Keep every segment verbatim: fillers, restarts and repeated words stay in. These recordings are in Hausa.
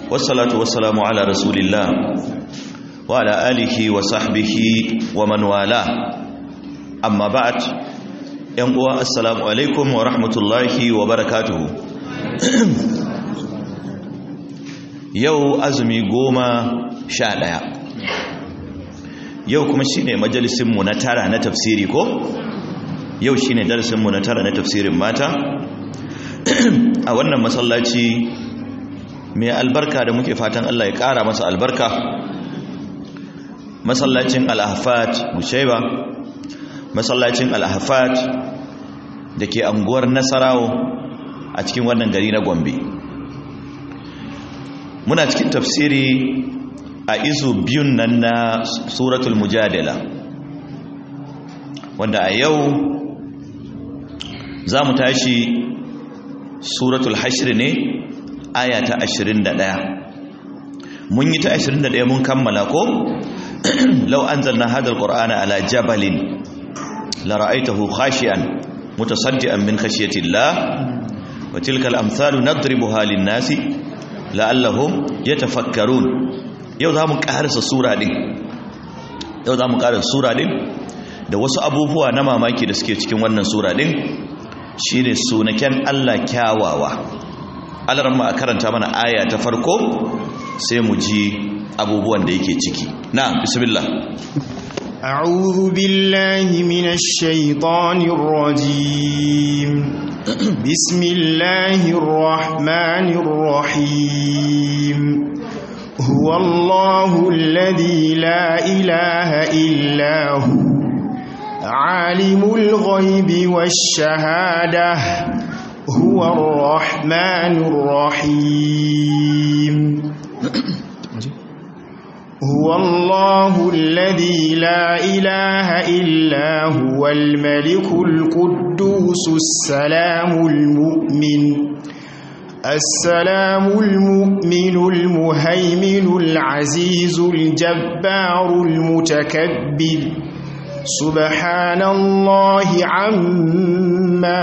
والصلاة والسلام على رسول الله وعلى آله وصحبه ومن والاه أما بعد ينقوى السلام عليكم ورحمة الله وبركاته yau azumi goma sha ɗaya yau kuma shine majalisinmu na tara na tafsiri ko yau shine darasinmu na tara na tafsirin mata a wannan masallaci mai albarka da muke fatan Allah ya ƙara masa albarka masallacin al-ahfat Bushaiba masallacin al-ahfat da ke anguwar Nasarawo a cikin wannan gari na Gombe muna cikin tafsiri a izu biyun nan na suratul mujadala wanda a yau za mu tashi suratul hashr ne aya ta ashirin da ɗaya mun yi ta ashirin da ɗaya mun kammala ko law anzalna hadha alqur'ana ala jabalin la ra'aytahu khashian mutasaddian min khashyati llah wa tilka al-amthalu nadribuha lin-nasi la'allahum yatafakkarun yau zamu karasa sura din yau zamu karasa sura din da wasu abubuwa na mamaki da suke cikin wannan sura din shine sunaken Allah kyawawa Allah ma karanta mana aya ta farko sai mu ji abubuwan da yake ciki na'am bismillah a'udhu billahi minash shaitanir rajim بسم الله الرحمن الرحيم هو الله الذي لا إله إلا هو عالم الغيب والشهادة هو الرحمن الرحيم هو الله الذي لا إله إلا هو الملك القدوس السلام المؤمن السلام المؤمن المهيمن العزيز الجبار المتكبر سبحان الله عما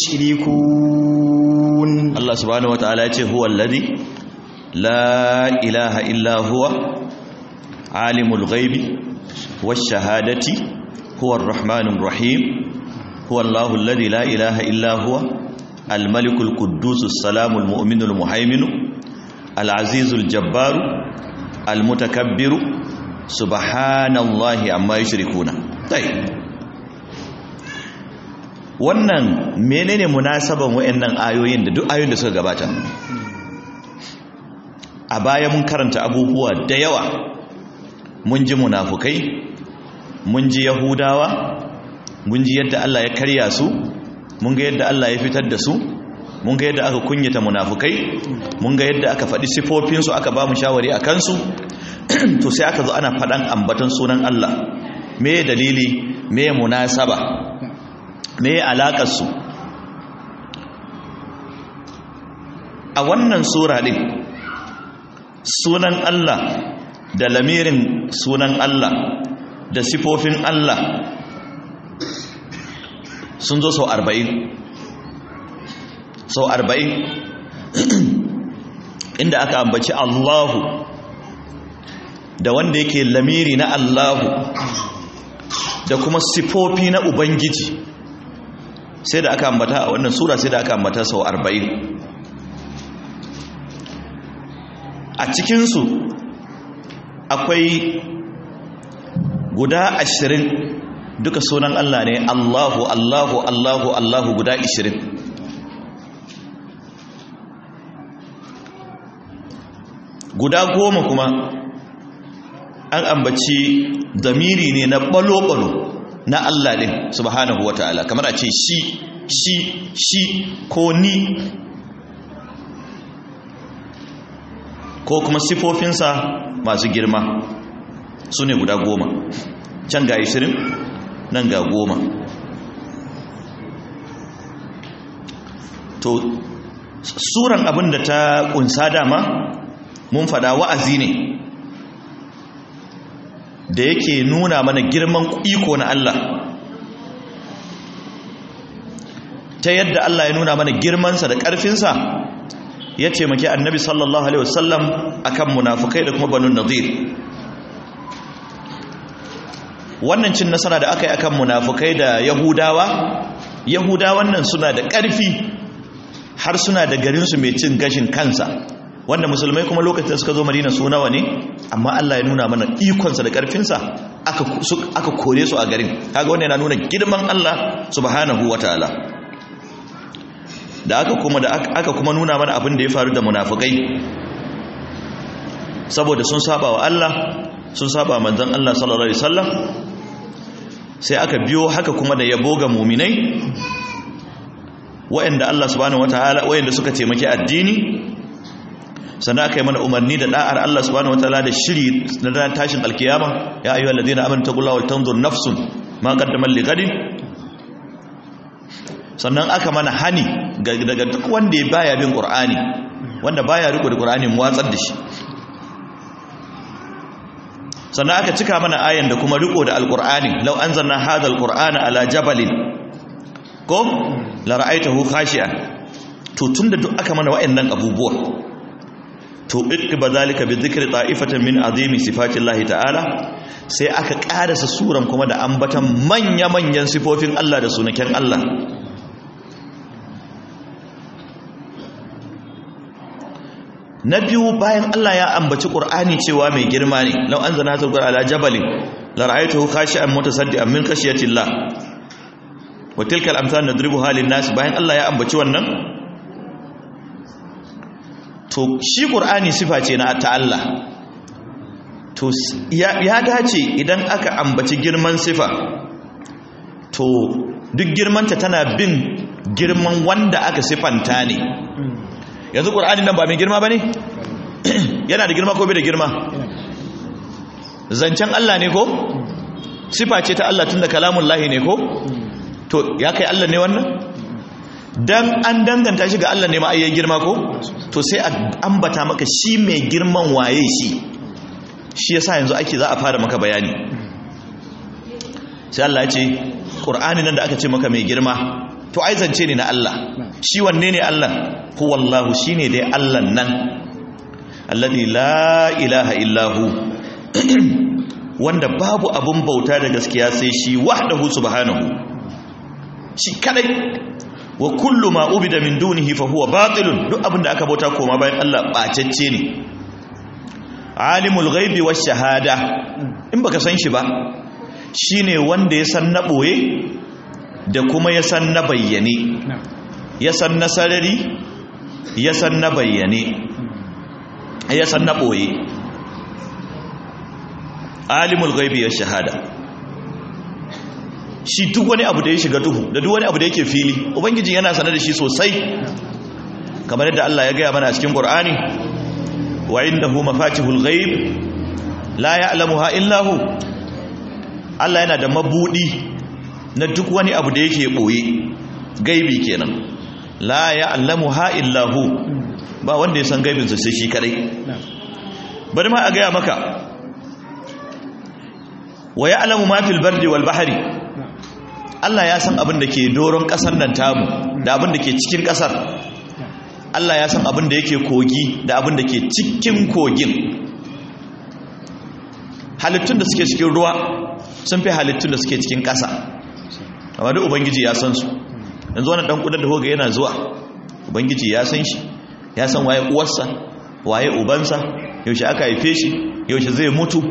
يشركون الله سبحانه وتعالى هو الذي لا إله إلا هو عالم الغيب والشهادة هو الرحمن الرحيم هو الله الذي لا إله إلا هو الملك القدوس السلام المؤمن المهيمن العزيز الجبار المتكبر سبحان الله عما يشركون طيب wannan menene munasaban wayannan ayoyin da duk ayoyin da suka gabata a baya mun karanta abubuwa da yawa mun ji munafukai mun ji yahudawa mun ji yadda Allah ya karya su mun ga yadda Allah ya fitar da su mun ga yadda aka kunyata munafukai mun ga yadda aka faɗi sifofin su aka ba mu shawari akan su to sai aka zo ana faɗan ambaton sunan Allah me dalili me munasaba me alakar su a wannan sura din sunan Allah da lamirin sunan Allah da sifofin Allah sun zo sau arba'in sau arba'in inda aka ambaci Allahu da wanda yake lamiri na Allahu da kuma sifofi na Ubangiji sai da aka ambata a wannan sura sai da aka ambata sau arba'in a cikinsu akwai guda ashirin duka sunan Allah ne Allahu Allahu Allahu Allahu guda ashirin guda goma kuma an ambaci damiri ne na balo-balo na Allah din subhanahu wata'ala kamar a ce shi shi shi ko ni ko kuma sifofinsa masu girma su ne guda goma can ga ishirin nan ga goma to suran abin da ta kunsa dama mun fada wa'azi ne da yake nuna mana girman iko na Allah ta yadda Allah ya nuna mana girmansa da ƙarfinsa ya taimaki annabi sallallahu alaihi wasallam akan munafikai da kuma banu nadir. wannan cin nasara da aka yi akan munafikai da yahudawa yahudawan nan suna da ƙarfi har suna da garin su mai cin gashin kansa, wanda musulmai kuma lokacin da suka zo Madina su nawa ne, amma Allah ya nuna mana ikonsa da ƙarfinsa aka aka kore su a garin. kaga wannan yana nuna girman Allah subhanahu wataala. da aka kuma da aka kuma nuna mana abin da ya faru da munafikai, saboda sun saba wa Allah, sun saba manzon Allah sallallahu alaihi wasallam, sai aka biyo haka kuma da yabo ga mu'minai wa'anda Allah subhanahu wataala wa'anda suka taimaki addini. sannan aka yi mana umarni da da'ar Allah subhanahu wataala da shiri na ranar tashin alkiyama, ya ayyuhal ladina amanu taqullaha wal tanzur nafsun ma qaddamat lighadin. sannan aka mana hani daga duk wanda ya baya bin Qur'ani, wanda baya riko da Qur'ani mu watsar da shi. sannan aka cika mana ayan da kuma riko da alqur'ani, law anzalna hadha alqur'ana ala jabalin ko la ra'aytahu khashi'an. to tunda duk aka mana wayannan abubuwa, to iqba zalika bi dhikri ta'ifatan min azimi sifatillahi ta'ala, sai aka karasa suran kuma da ambatan manya manyan sifofin Allah da sunaken Allah. na biyu, bayan Allah ya ambaci Qur'ani cewa mai girma ne, law anzalna hadha al-qur'ana ala jabalin la ra'aytahu khashi'an mutasaddian min khashyatillah wa tilka al-amthal nadribuha lin-nas. bayan Allah ya ambaci wannan, to shi Qur'ani sifa ce na ta Allah, to ya, ya dace idan aka ambaci girman sifa, to duk girmanta tana bin girman wanda aka sifanta ne. yanzu ƙur'ani nan ba mai girma ba ne? yana da girma ko bai da girma? zancen Allah ne ko? sifa ce ta Allah tun da kalamun lahi ne ko? to ya kai Allah ne wannan? dan an danganta shi ga Allah ne ma ayyai girma ko? to sai ambata maka shi mai girman waye shi, shi yasa yanzu ake za a fara maka bayani. sai Allah ya ce ƙur'ani nan da aka ce maka mai girma, to ai zance ne na Allah. shi wanne ne Allah? huwallahu, shine dai Allah nan alladhi la ilaha illahu, wanda babu abun bauta da gaskiya sai shi, wahdahu subhanahu, shi kadai. wa kullu ma ubida min dunihi fa huwa batilun, duk abinda aka bauta koma bayan Allah bacecce ne. alimul ghaibi wash shahada, in baka san shi ba, shine wanda ya san na boye da kuma ya san na bayyane, ya san na sarari, ya san na bayyane, ya san na ɓoye. alimul ghaibi ya shahada, shi duk wani abu da ya shiga duhu da duk wani abu da yake fili ubangiji yana sanar da shi sosai, kamar yadda Allah ya gaya mana a cikin Qur'ani, wa indahu mafatihul ghaib la ya'lamuha illa hu. Allah yana da mabudi na duk wani abu da yake boye, gaibi kenan. la ya'lamuha illa hu, ba wanda ya san gaibin sa sai shi kadai. bari ma a gaya maka, wa ya'lamu ma fil bardi wal bahri, Allah ya san abin da ke doron kasar nan tamu da abin da ke cikin kasar. Allah ya san abin da yake kogi da abin da ke cikin kogin. halittun da suke cikin ruwa sun fi halittun da suke cikin ƙasa, amma duk ubangiji ya san su. yanzu wannan dan kudin da hoga yana zuwa, ubangiji ya san shi, ya san waye uwarsa, waye ubansa, yaushe aka haife shi, yaushe zai mutu,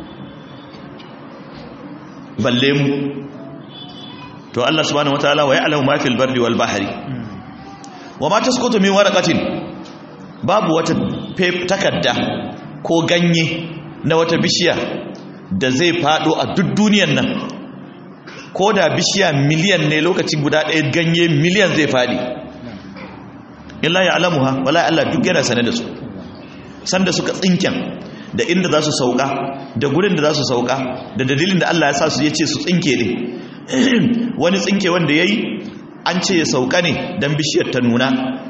balle mu. to Allah subhanahu wataala wa ya'lamu ma fil bardi wal bahri wa ma tasqutu min waraqatin, babu wata takadda ko ganye na wata bishiya da zai fado a duk duniyar nan, ko da bishiya miliyan ne lokaci guda ɗaya ganye miliyan zai fadi, illa ya'lamuha, wala Allah duk yana sane da su, san da suka tsinken, da inda za su sauka, da gurin da za su sauka, da dalilin da Allah ya sa su ya ce su tsinke ne. wani tsinke wanda ya yi an ce ya sauka ne don bishiyar ta nuna,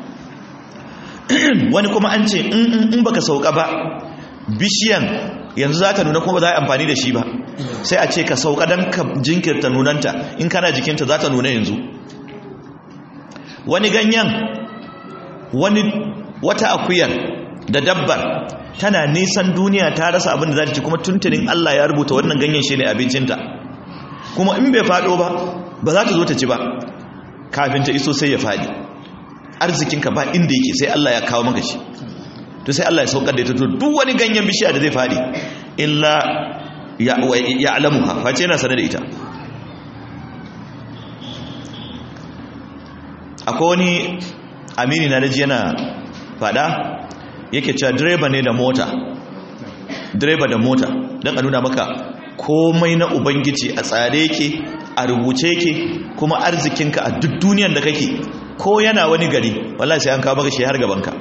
wani kuma an ce in baka sauka ba bishiyan yanzu za ta nuna kuma ba za a amfani da shi ba, sai a ce ka sauka don ka jinkirta nunanta, in kana jikinta za ta nuna yanzu. wani ganyen wani wata akuyar da dabbar tana nisan duniya ta rasa abin da za ta ci kuma tuntunin Allah ya rubuta wannan ganyen shi ne abincinta, kuma in bai faɗo ba ba za ta zo ta ci ba, kafin ta iso sai ya faɗi. Arzikinka ba inda yake sai Allah ya kawo maka shi, to sai Allah ya saukar da ita. To duk wani ganyen bishiya da zai faɗi illa ya alamu ha face yana sanar da ita. Akwai wani amini na daji yana faɗa yake cewa direba ne da mota, direba da mota don a nuna maka komai na ubangiji a tsare yake, a rubuce yake, kuma arzikinka a duk duniyan da kake ko yana wani gari wallahi sai an kawo maka shi har gabanka.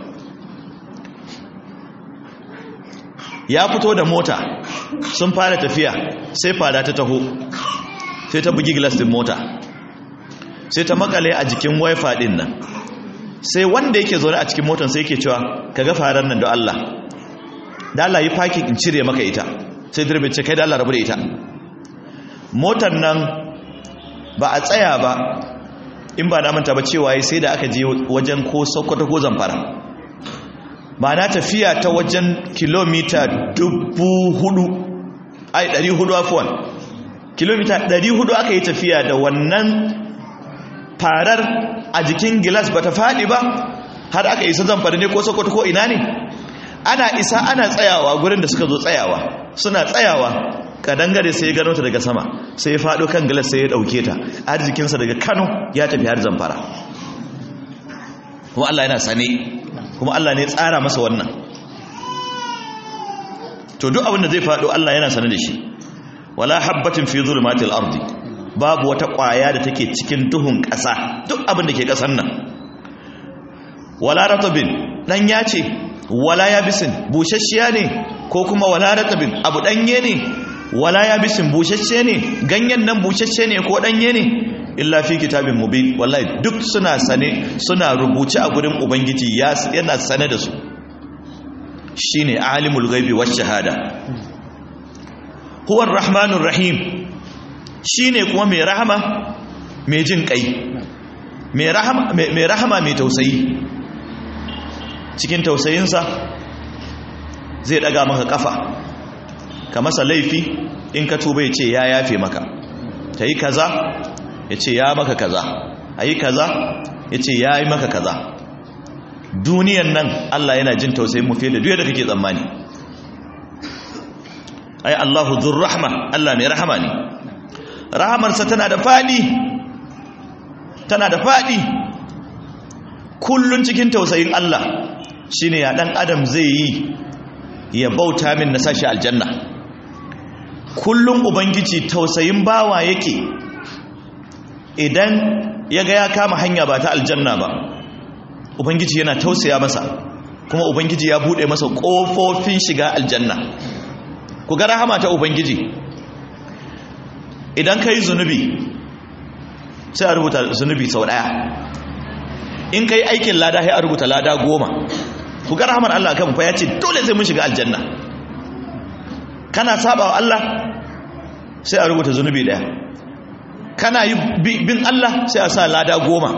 Ya fito da mota sun fara tafiya sai fada ta taho sai ta bugi glass din mota sai ta makale a jikin wifi din nan, sai wanda yake zaune a cikin motar sai yake cewa kaga faran nan da Allah da Allah yi parking in cire maka ita, sai direba ce kai da Allah rabu da ita. Motar nan ba a tsaya ba, in ba na manta ba cewa sai da aka je wajen ko Sokoto ko Zamfara, ba na tafiya ta wajen kilomita dubu hudu ai ɗari hudu afuwan kilomita ɗari hudu aka yi tafiya da wannan farar a jikin gilas ba ta faɗi ba, har aka isa Zamfara ne ko Sokoto ko ina ne. Ana isa ana tsayawa gurin da suka zo tsayawa, suna tsayawa kadangare sai ya gano ta daga sama sai ya faɗo kan gilas sai ya ɗauke ta, arzikinsa daga Kano ya tafi har Zamfara, kuma Allah yana sane, kuma Allah ne tsara masa wannan. To duk abin da zai faɗo Allah yana sane da shi. Wala habbatin fi zulmatil ardi, babu wata ƙwaya da take cikin duhun ƙasa, duk abin da ke ƙasar nan. Wala ratabin dan ya ce, wala yabisin bushashiya ne, ko kuma wala ratabin abu danye ne, wala yabisin bushashe ne, ganyen nan bushashe ne ko danye ne, illa fi kitabin mubin. Wallahi duk suna sane, suna rubuce a gurin ubangiji, yana sane da su. Shine alimul ghaibi wash shahada, huwa arrahmanur rahim, shine kuma mai rahama mai jin kai, mai rahama mai rahama mai tausayi. Cikin tausayinsa zai daga maka kafa, ka masa laifi in ka tuba ya ce ya yafe maka, ta yi kaza ya ce ya maka kaza, a yi kaza ya ce ya yi maka kaza. Duniyan nan Allah yana jin tausayin mu fiye da duk da kake tsammani. Ai Allahu dhur rahma, Allah mai rahama ne, rahamarsa tana da fadi, tana da fadi. Kullun cikin tausayin Allah shine ya dan adam zai yi ya bauta min na sashi aljanna. Kullun ubangiji tausayin bawa yake, idan yaga ya kama hanya ba ta aljanna ba, ubangiji yana tausaya masa, kuma ubangiji ya bude masa kofofin shiga aljanna. Ku ga rahama ta ubangiji, idan kai zunubi sai a rubuta zunubi sau daya, in kai aikin lada sai a rubuta lada goma. Ku ga rahamar Allah kan fa ya ce dole sai mun shiga aljanna. Kana saba wa Allah sai a rubuta zunubi daya, kana yi bin Allah sai a sa lada goma.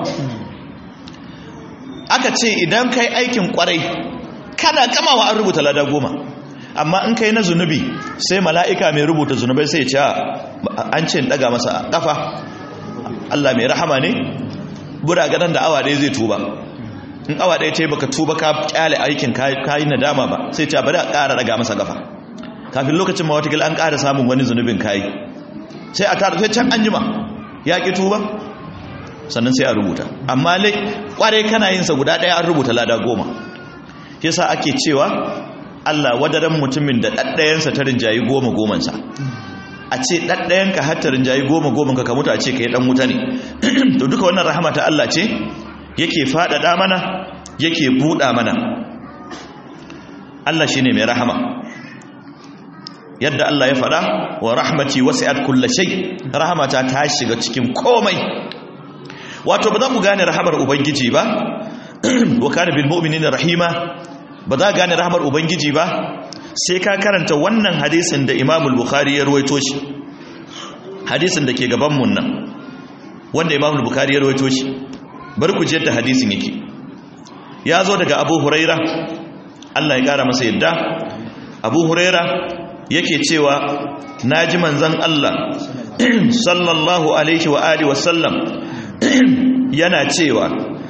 Aka ce idan kai aikin kwarai kana kamawa an rubuta lada goma, amma in kai na zunubi sai mala'ika mai rubuta zunubai sai ya ce an ce daga masa kafa, Allah mai rahama ne, bura gadan da awa ɗaya zai tuba. In awa ɗaya ce baka tuba ka kyale aikin kayi nadama ba, sai ce bari a ƙara daga masa kafa, kafin lokacin ma watakila an ƙara samun wani zunubin kayi, sai a tara sai can an jima ya ƙi tuba, sannan sai a rubuta. Amma lai ƙwarai kana yin sa guda ɗaya an rubuta lada goma. Yasa ake cewa Allah wadaran mutumin da ɗaɗɗayansa ta rinjayi goma gomansa. A ce ɗaɗɗayanka har ta rinjayi goma gomanka ka mutu a ce ka yi ɗan wuta ne. To duka wannan rahama ta Allah ce yake faɗaɗa mana, yake buɗa mana. Allah shine mai rahama. Yadda Allah ya faɗa, wa rahmati wasi'at kulli shay, rahamata ta shiga cikin komai. Wato ba za ku gane rahamar ubangiji ba, wa kana bil mu'minina rahima, ba za gane rahamar ubangiji ba sai ka karanta wannan hadisin da Imam al-Bukhari ya rawaito shi, hadisin da ke gaban mun nan wanda Imam al-Bukhari ya rawaito shi. Bari ku ji yadda hadisin yake. ya zo daga Abu Huraira Allah ya kara masa yadda Abu Huraira yake cewa naji manzon Allah sallallahu alaihi wa alihi wa sallam yana cewa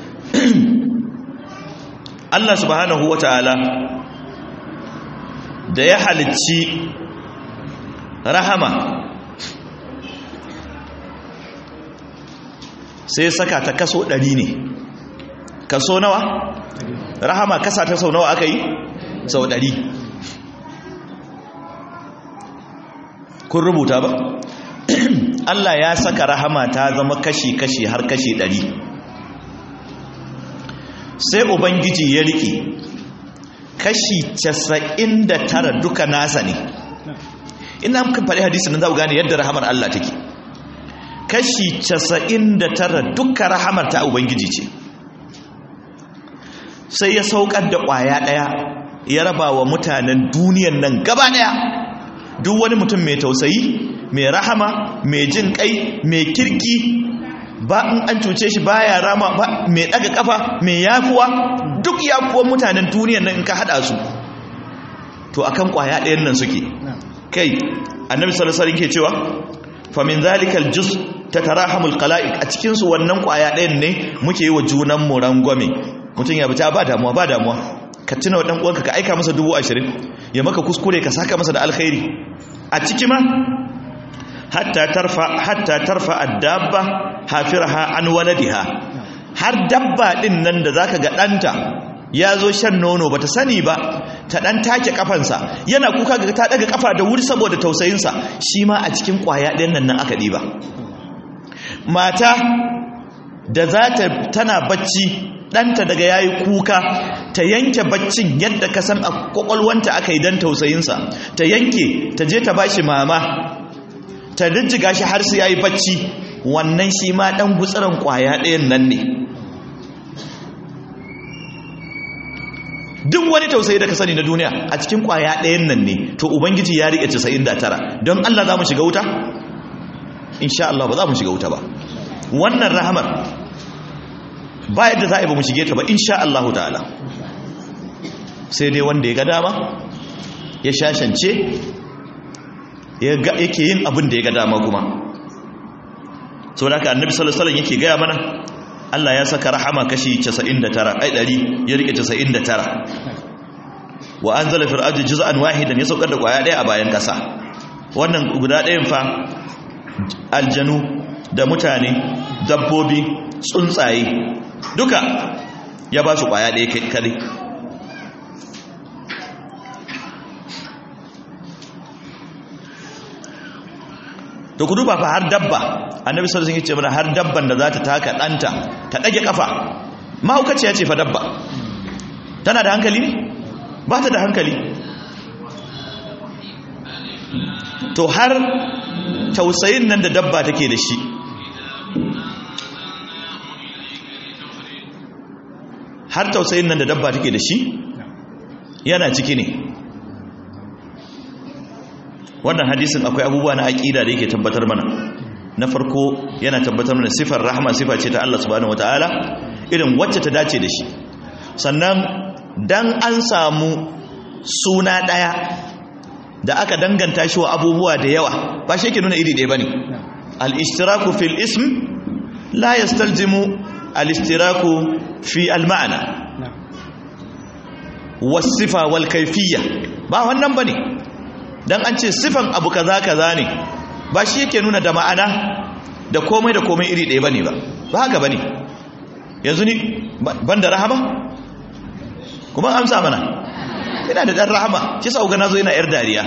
Allah subhanahu wataala da ya halicci rahama sai saka ta kaso ɗari ne. Kaso nawa? Rahama kasa ta sau nawa aka yi? Sau ɗari. Kun rubuta ba? Allah ya saka rahama ta zama kashi-kashi har kashi ɗari. Sai Ubangiji ya riƙe kashi casa'in da tara duka nasa ne. Ina muka faɗi hadisi nan za ku gane yadda rahamar Allah take. Kashi casa'in da tara duka rahamar ta Ubangiji ce. Sai ya saukar da ƙwaya ɗaya ya raba wa mutanen duniyan nan gaba ɗaya. Duk wani mutum mai tausayi, mai rahama, mai jin kai, mai kirki, ba in an cuce shi baya rama ba, mai ɗaga ƙafa, mai yafuwa, duk yafuwan mutanen duniyan nan in ka haɗa su to akan ƙwaya ɗayan nan suke. Kai annabi sallallahu alaihi wasallam ke cewa fa min zalikal juz tatarahamul qalaiq, a cikin su wannan ƙwaya ɗayan ne muke yi wa junan mu rangwame. Mutum ya bata ba damuwa ba damuwa ka tuna wa dan uwanka ka aika masa dubu ashirin ya maka kuskure ka saka masa da alkhairi a ciki ma hatta tarfa hatta tarfa ad-dabba hafiraha an waladiha, har dabba din nan da zaka ga danta ya zo shan nono bata sani ba ta dan take kafansa yana kuka ga ta daga kafa da wuri saboda tausayinsa, shi ma a cikin kwaya ɗayan nan nan aka diba. Mata da za ta tana bacci ɗanta daga yayi kuka ta yanke baccin yadda ka san a kwakwalwanta aka yi don tausayinsa, ta yanke ta je ta bashi mama ta rijjiga shi har su yayi bacci, wannan shi ma ɗan gutsuran ƙwaya ɗayan nan ne. Duk wani tausayi da ka sani na duniya a cikin ƙwaya ɗayan nan ne, to Ubangiji ya riƙe casa'in da tara. Don Allah za mu shiga wuta? Insha Allah ba za mu shiga wuta ba. Wannan rahamar ba yadda za a yi ba mu shige ta ba insha Allah ta'ala, sai dai wanda ya ga dama ya shashance yake yin abin da ya ga dama kuma. sau da haka annabi sallallahu alaihi wasallam yake gaya mana Allah ya saka rahama kashi casa'in da tara ai ɗari ya rike casa'in da tara. Wa anzala fil ardi juz'an wahidan, ya saukar da kwaya ɗaya a bayan ƙasa. Wannan guda ɗayan fa aljanu da mutane, dabbobi, tsuntsaye duka ya ba su kwaya ɗaya kare. to ku duba fa har dabba, annabi sallallahu alaihi wasallam ya ce mana har dabban da za ta taka ɗanta ta ɗage ƙafa, mahaukaciya ce fa dabba, tana da hankali ne? Ba ta da hankali. To har tausayin nan da dabba take da shi, har tausayin nan da dabba take da shi yana ciki ne. Wannan hadisin akwai abubuwa na aqida da yake tabbatar mana. Na farko yana tabbatar mana sifar rahma sifa ce ta Allah subhanahu wataala irin wacce ta dace da shi. Sannan dan an samu suna daya da aka danganta shi wa abubuwa da yawa ba shi yake nuna iri ɗaya bane. Al-ishtiraku fil ism la yastalzimu al-ishtiraku fi al-ma'na was-sifa wal-kayfiyya, ba wannan bane. Dan an ce sifan abu kaza kaza ne ba shi yake nuna da ma'ana da komai da komai iri ɗaya bane ba, ba haka bane. Yanzu ni ban da rahama kuma amsa mana ina da dan rahama, shi sa uga nazo ina yar dariya.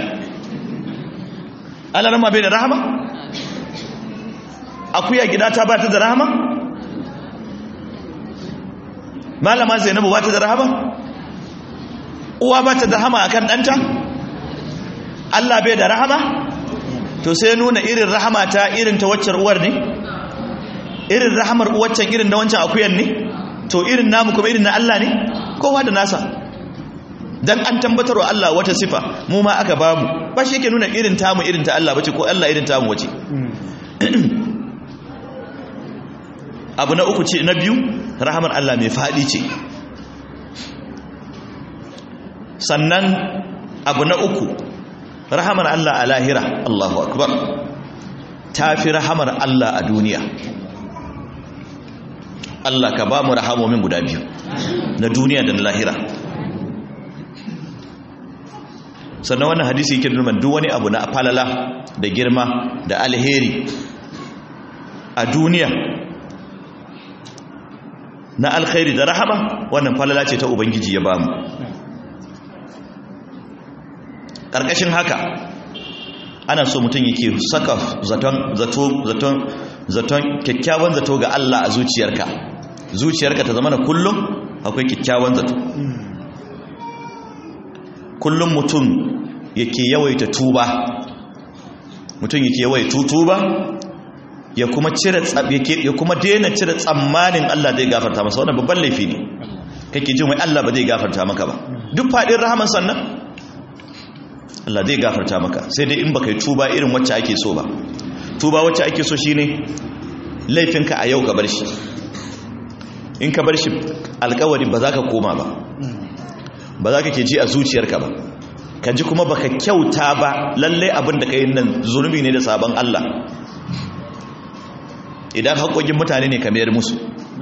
Allah ma bai da rahama? Akuya gida ta ba ta da rahama? Malama Zainabu ba ta da rahama? Uwa ba ta da rahama akan danta? Allah bai da rahama? To sai nuna irin rahama ta irin ta waccar uwar ne? Irin rahamar uwaccan irin da wancan akuyan ne? To irin namu kuma irin na Allah ne? Kowa da nasa. Dan an tambatar wa Allah wata sifa mu ma aka bamu, ba shi yake nuna irin tamu irin ta Allah bace ko Allah irin tamu wace. Abu na uku ce, na biyu, rahamar Allah mai fadi ce. sannan abu na uku rahamar Allah a lahira Allahu akbar tafi rahamar Allah a duniya. Allah ka ba mu rahamomin guda biyu na duniya da na lahira. sannan wannan hadisi yake nuna duk wani abu na falala da girma da alheri a duniya na alkhairi da rahama wannan falala ce ta ubangiji ya bamu. Karkashin haka ana so mutum yake saka zaton zato zaton zaton kyakkyawan zato ga Allah a zuciyarka zuciyarka ta zama na kullum akwai kyakkyawan zato. Kullum mutum yake yawaita tuba mutum yake yawaita tuba ya kuma cire ya kuma daina cire tsammanin Allah zai gafarta masa. Wannan babban laifi ne kake jin wai Allah ba zai gafarta maka ba. Duk fadin rahaman sannan Allah zai gafarta maka sai dai in baka yi tuba irin wacce ake so ba. Tuba wacce ake so shine laifinka a yau ka bar shi, in ka bar shi alƙawari ba za ka koma ba, ba za ka ke ji a zuciyarka ba, ka ji kuma baka kyauta ba. Lalle abin da ka yi nan zunubi ne da sabon Allah. Idan haƙoƙin mutane ne ka mayar musu.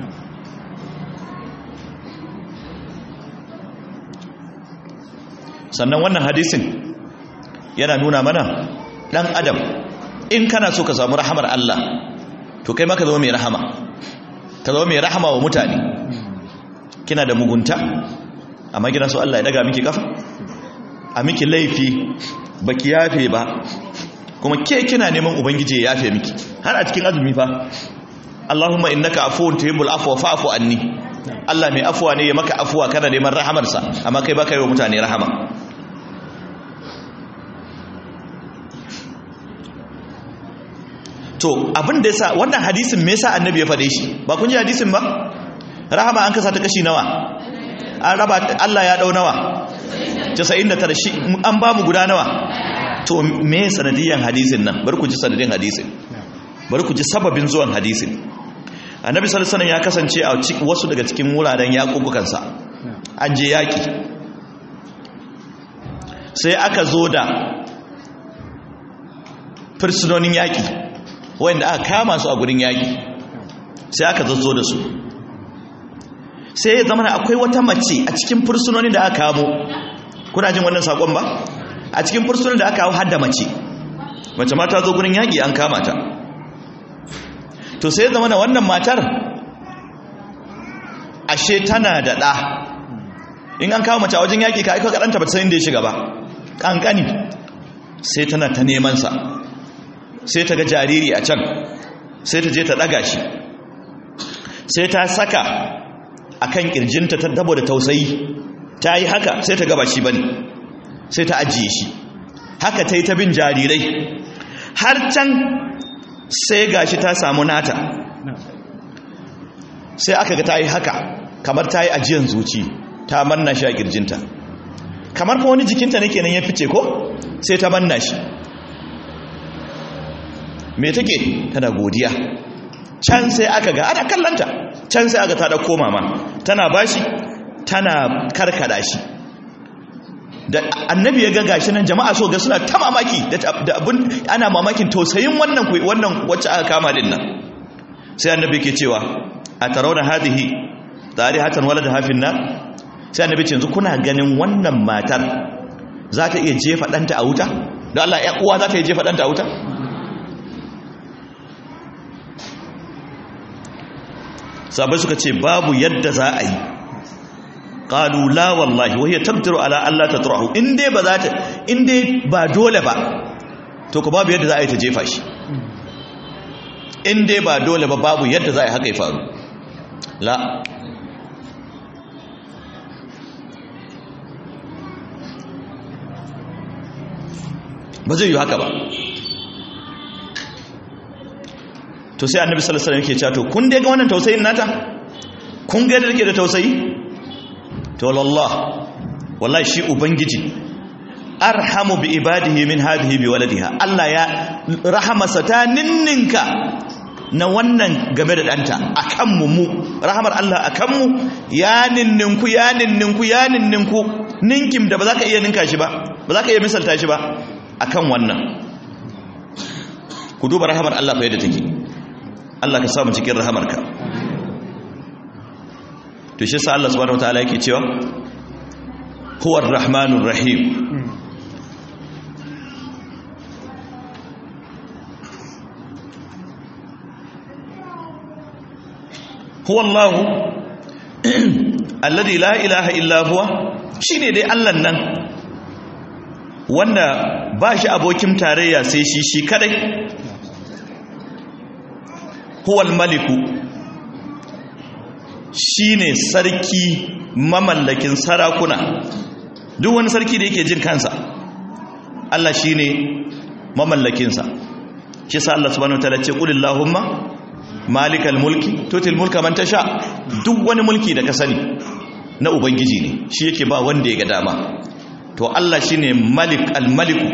Sannan wannan hadisin yana nuna mana ɗan adam in kana so ka samu rahamar Allah to kai maka zama mai rahama, ka zama mai rahama wa mutane. Kina da mugunta amma kina so Allah ya daga miki kafa, a miki laifi baki yafe ba, kuma ke kina neman ubangiji ya yafe miki har a cikin azumi fa. Allahumma innaka afuwun tuhibbul afwa fa'fu anni. Allah mai afuwa ne ya maka afuwa kana neman rahamarsa amma kai baka yi wa mutane rahama. To abin da yasa wannan hadisin me yasa annabi ya fade shi? Ba kun ji hadisin ba? Rahama an kasa ta kashi nawa? An raba Allah ya dau nawa? casa'in da tara. Shi an ba mu guda nawa? To me sanadiyan hadisin nan? Bari ku ji sanadin hadisin, bari ku ji sababin zuwan hadisin. Annabi sallallahu alaihi wasallam ya kasance a wasu daga cikin wuraren yakukukansa, an je yaki, sai aka zo da fursunonin yaki wanda aka kama su a gurin yaki, sai aka zazzo da su. Sai ya zama akwai wata mace a cikin fursunonin da aka kamo. Kuna jin wannan sakon ba? A cikin fursunonin da aka kawo har da mace, mace ma ta zo gurin yaki an kama ta. To sai ya zama na wannan matar ashe tana da ɗa. In an kawo mace a wajen yaki ka aika ga ɗanta ba ta san inda ya shiga ba, ƙanƙani. Sai tana ta neman sa, sai ta ga jariri a can, sai ta je ta ɗaga shi, sai ta saka a kan ƙirjinta ta dabo da tausayi, ta yi haka sai ta gaba shi bane, sai ta ajiye shi. Haka ta yi ta bin jarirai har can sai gashi ta samu nata, sai aka ga ta yi haka kamar ta yi ajiyan zuci, ta manna shi a ƙirjinta, kamar fa wani jikinta ne kenan ya fice ko, sai ta manna shi. Me take? Tana godiya. Can sai aka ga ana kallanta, can sai aka ta dauko mama tana bashi, tana karkada shi. Da annabi ya ga gashi nan jama'a so ga suna ta mamaki da abun, ana mamakin tausayin wannan wannan wacce aka kama din nan. Sai annabi ke cewa atarawna hadhihi tarihatan walad hafin nar. Sai annabi ce yanzu kuna ganin wannan matar za ta iya jefa danta a wuta? Da Allah ya uwa za ta iya jefa danta a wuta? Sabai suka ce babu yadda za a yi. Qalu la wallahi wa hiya tabtiru ala alla tatrahu. In dai ba za ta, in dai ba dole ba to ko babu yadda za a yi ta jefa shi. In dai ba dole ba babu yadda za a yi haka ya faru. La ba zai yi haka ba. To sai annabi sallallahu alaihi wasallam yake cewa to kun dai ga wannan tausayin nata, kun ga da take da tausayi, to wallah wallahi shi ubangiji arhamu bi ibadihi min hadhihi bi waladiha. Allah ya rahamasa ta ninninka na wannan game da ɗanta a kanmu mu rahamar Allah a kanmu ya ninninku ya ninninku ya ninninku ninkim da ba za ka iya ninka shi ba ba za ka iya misalta shi ba a kan wannan ku duba rahamar Allah fa yadda take Allah ka samu cikin rahamarka to shi sa Allah subhanahu wataala yake cewa huwa ar-rahmanur rahim huwa Allah alladhi la ilaha illa huwa shine dai Allah nan wanda ba shi abokin tarayya sai shi shi kadai huwa al-maliku shine sarki mamallakin sarakuna duk wani sarki da yake jin kansa Allah shine mamallakinsa shi sa Allah subhanahu wataala ce qul illahumma malikal mulki tutil mulka man tasha duk wani mulki da ka sani na ubangiji ne shi yake ba wanda ya ga dama to Allah shine malik al maliku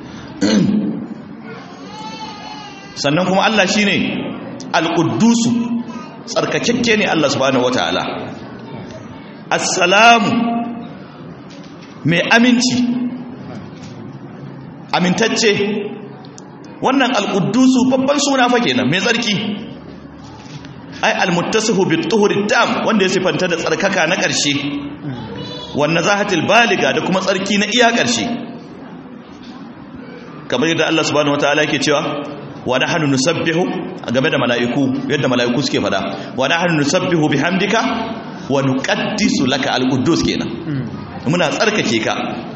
sannan kuma Allah shine al quddus tsarkakekke ne Allah subhanahu wataala assalamu mai aminci amintacce wannan al quddus babban suna fa kenan mai tsarki ai almuttasifu bituhuri tam wanda ya sifanta da tsarkaka na ƙarshe wan nazahatil baliga da kuma tsarki na iya ƙarshe kamar yadda Allah subhanahu wataala yake cewa wa nahnu nusabbihu game da mala'iku yadda mala'iku suke fada wa nahnu nusabbihu bihamdika wa nuqaddisu laka alquddus kenan muna tsarkake ka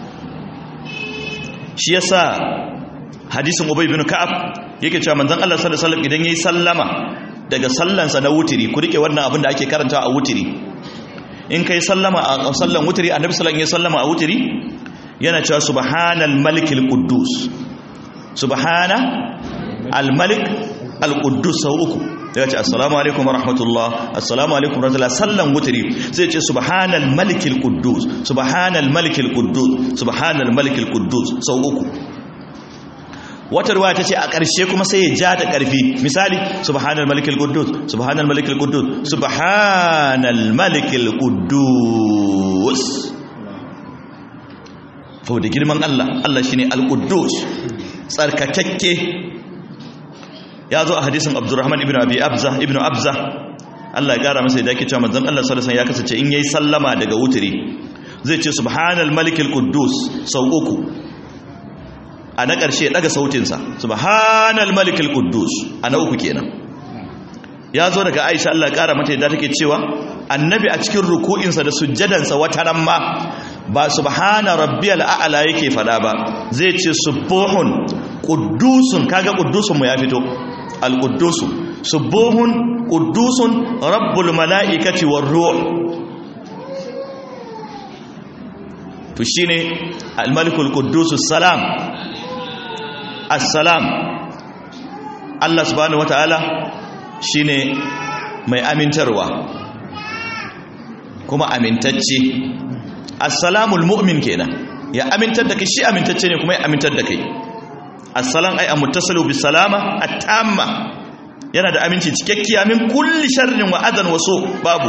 shi yasa hadisin Ubay bin Ka'ab yake cewa manzon Allah sallallahu alaihi wasallam idan yayi sallama daga sallansa na wutiri ku rike wannan abin da ake karanta a wutiri in kai sallama a sallan wutiri annabi sallallahu alaihi wasallam ya sallama a wutiri yana cewa subhanal malikil quddus subhana al malik al quddus sau uku ya ce assalamu alaikum wa rahmatullah assalamu alaikum wa rahmatullah sallan wutiri zai ce subhanal malikil quddus subhanal malikil quddus subhanal malikil quddus sau uku wata ruwa ta ce a ƙarshe kuma sai ya ja da ƙarfi misali subhanal malikil quddus subhanal malikil quddus subhanal malikil quddus to da girman Allah Allah shine al-quddus tsarkakakke ya zo a hadisin Abdurrahman ibn Abi Abza ibn Abza Allah ya kara masa da yake cewa manzon Allah sallallahu alaihi wasallam ya kasance in yayi sallama daga wutiri zai ce subhanal malikil quddus sau uku a na ƙarshe ɗaga sautinsa subhanal malikul quddus a na uku kenan ya zo daga Aisha Allah ƙara mata yadda take cewa annabi a cikin ruku'insa da sujjadansa wata ran ma ba subhana rabbiyal a'la yake fada ba zai ce subuhun quddusun kaga quddusun mu ya fito al quddus subuhun quddusun rabbul malaikati war ruh to shine al malikul quddus salam assalam Allah subhanahu wataala shine mai amintarwa kuma amintacce assalamul mu'min kenan ya amintar da kai shi amintacce ne kuma ya amintar da kai assalam ay amuttasilu bis salama at-tamma yana da aminci cikakkiya min kulli sharrin wa adan wa su babu